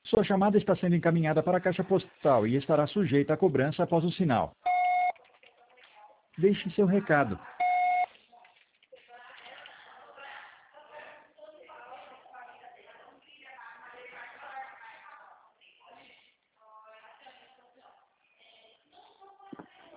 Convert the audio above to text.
Sua chamada está sendo encaminhada para a caixa postal e estará sujeita a cobrança após o sinal. Deixe seu recado.